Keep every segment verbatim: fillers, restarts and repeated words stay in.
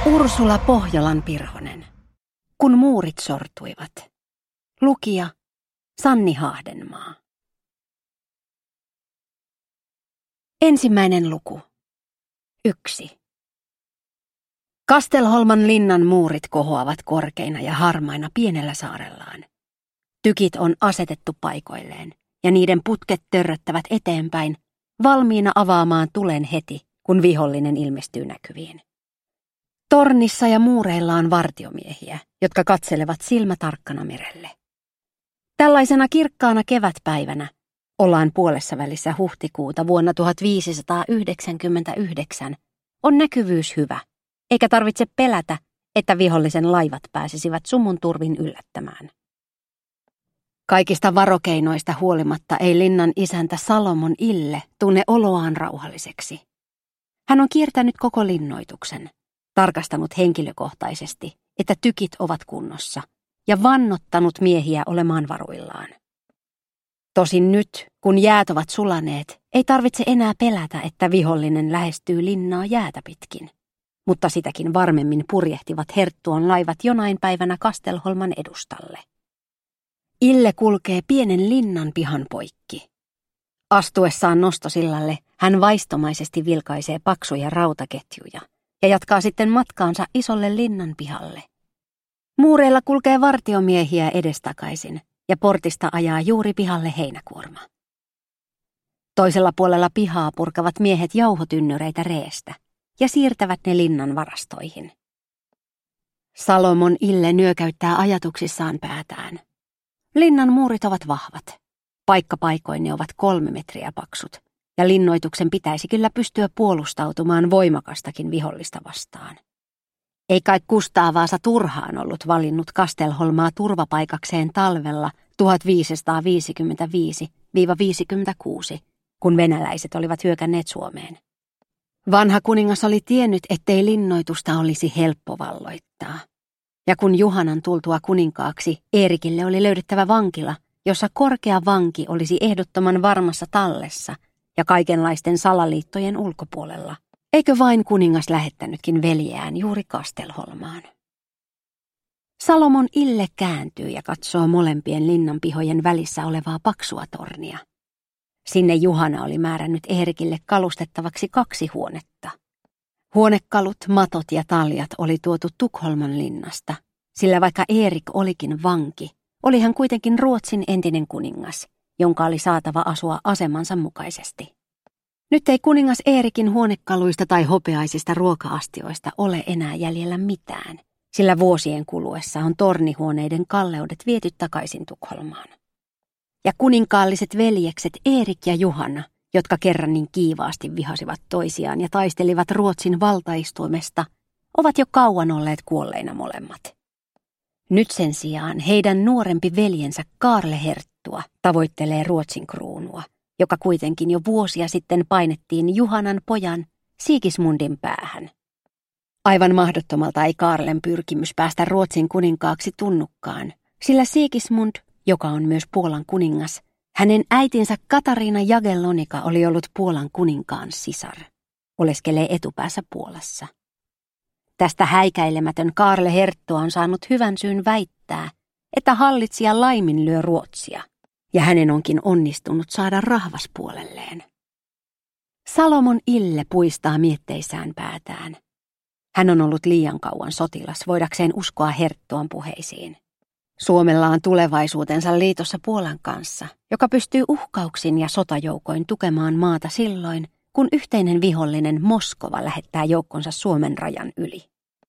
Ursula Pohjolan-Pirhonen. Kun muurit sortuivat. Lukija Sanni Hahdenmaa. Ensimmäinen luku. Yksi. Kastelholman linnan muurit kohoavat korkeina ja harmaina pienellä saarellaan. Tykit on asetettu paikoilleen, ja niiden putket törröttävät eteenpäin, valmiina avaamaan tulen heti, kun vihollinen ilmestyy näkyviin. Tornissa ja muureilla on vartiomiehiä, jotka katselevat silmätarkkana merelle. Tällaisena kirkkaana kevätpäivänä ollaan puolessa välissä huhtikuuta vuonna tuhatviisisataayhdeksänkymmentäyhdeksän, on näkyvyys hyvä, eikä tarvitse pelätä, että vihollisen laivat pääsisivät sumun turvin yllättämään. Kaikista varokeinoista huolimatta ei linnan isäntä Salomon Ille tunne oloaan rauhalliseksi. Hän on kiertänyt koko linnoituksen, tarkastanut henkilökohtaisesti, että tykit ovat kunnossa, ja vannottanut miehiä olemaan varuillaan. Tosin nyt, kun jäät ovat sulaneet, ei tarvitse enää pelätä, että vihollinen lähestyy linnaa jäätä pitkin. Mutta sitäkin varmemmin purjehtivat Herttuan laivat jonain päivänä Kastelholman edustalle. Ille kulkee pienen linnan pihan poikki. Astuessaan nostosillalle hän vaistomaisesti vilkaisee paksuja rautaketjuja ja jatkaa sitten matkaansa isolle linnan pihalle. Muureilla kulkee vartiomiehiä edestakaisin ja portista ajaa juuri pihalle heinäkuorma. Toisella puolella pihaa purkavat miehet jauhotynnyreitä reestä ja siirtävät ne linnan varastoihin. Salomon Ille nyökäyttää ajatuksissaan päätään. Linnan muurit ovat vahvat. Paikkapaikoin ne ovat kolme metriä paksut, ja linnoituksen pitäisi kyllä pystyä puolustautumaan voimakastakin vihollista vastaan. Ei kai Kustaa Vaasa turhaan ollut valinnut Kastelholmaa turvapaikakseen talvella tuhatviisisataaviisikymmentäviisi viisikymmentäkuusi, kun venäläiset olivat hyökänneet Suomeen. Vanha kuningas oli tiennyt, ettei linnoitusta olisi helppo valloittaa. Ja kun Juhanan tultua kuninkaaksi, Eerikille oli löydettävä vankila, jossa korkea vanki olisi ehdottoman varmassa tallessa ja kaikenlaisten salaliittojen ulkopuolella. Eikö vain kuningas lähettänytkin veljeään juuri Kastelholmaan? Salomon Ille kääntyy ja katsoo molempien linnanpihojen välissä olevaa paksua tornia. Sinne Juhana oli määrännyt Eerikille kalustettavaksi kaksi huonetta. Huonekalut, matot ja taljat oli tuotu Tukholman linnasta, sillä vaikka Eerik olikin vanki, oli hän kuitenkin Ruotsin entinen kuningas, jonka oli saatava asua asemansa mukaisesti. Nyt ei kuningas Eerikin huonekaluista tai hopeaisista ruoka-astioista ole enää jäljellä mitään, sillä vuosien kuluessa on tornihuoneiden kalleudet viety takaisin Tukholmaan. Ja kuninkaalliset veljekset Eerik ja Juhana, jotka kerran niin kiivaasti vihasivat toisiaan ja taistelivat Ruotsin valtaistuimesta, ovat jo kauan olleet kuolleina molemmat. Nyt sen sijaan heidän nuorempi veljensä Kaarle Herttua tavoittelee Ruotsin kruunua, joka kuitenkin jo vuosia sitten painettiin Juhanan pojan Sigismundin päähän. Aivan mahdottomalta ei Kaarlen pyrkimys päästä Ruotsin kuninkaaksi tunnukkaan, sillä Sigismund, joka on myös Puolan kuningas, hänen äitinsä Katariina Jagellonika oli ollut Puolan kuninkaan sisar, oleskelee etupäässä Puolassa. Tästä häikäilemätön Kaarle Herttua on saanut hyvän syyn väittää, että hallitsija laiminlyö Ruotsia, ja hänen onkin onnistunut saada rahvas puolelleen. Salomon Ille puistaa mietteissään päätään. Hän on ollut liian kauan sotilas voidakseen uskoa Herttuan puheisiin. Suomella on tulevaisuutensa liitossa Puolan kanssa, joka pystyy uhkauksin ja sotajoukoin tukemaan maata silloin, kun yhteinen vihollinen Moskova lähettää joukkonsa Suomen rajan yli.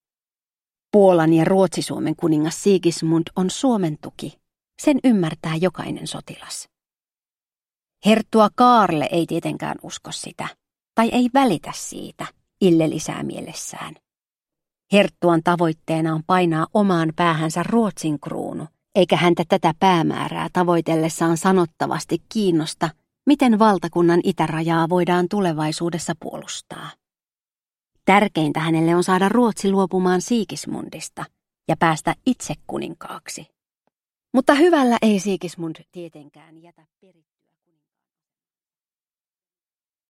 Puolan ja Ruotsi-Suomen kuningas Sigismund on Suomen tuki. Sen ymmärtää jokainen sotilas. Herttua Kaarle ei tietenkään usko sitä, tai ei välitä siitä, Ille lisää mielessään. Herttuan tavoitteena on painaa omaan päähänsä Ruotsin kruunu, eikä häntä tätä päämäärää tavoitellessaan sanottavasti kiinnosta, miten valtakunnan itärajaa voidaan tulevaisuudessa puolustaa. Tärkeintä hänelle on saada Ruotsi luopumaan Sigismundista ja päästä itse kuninkaaksi. Mutta hyvällä ei Sigismund tietenkään jätä perittävää.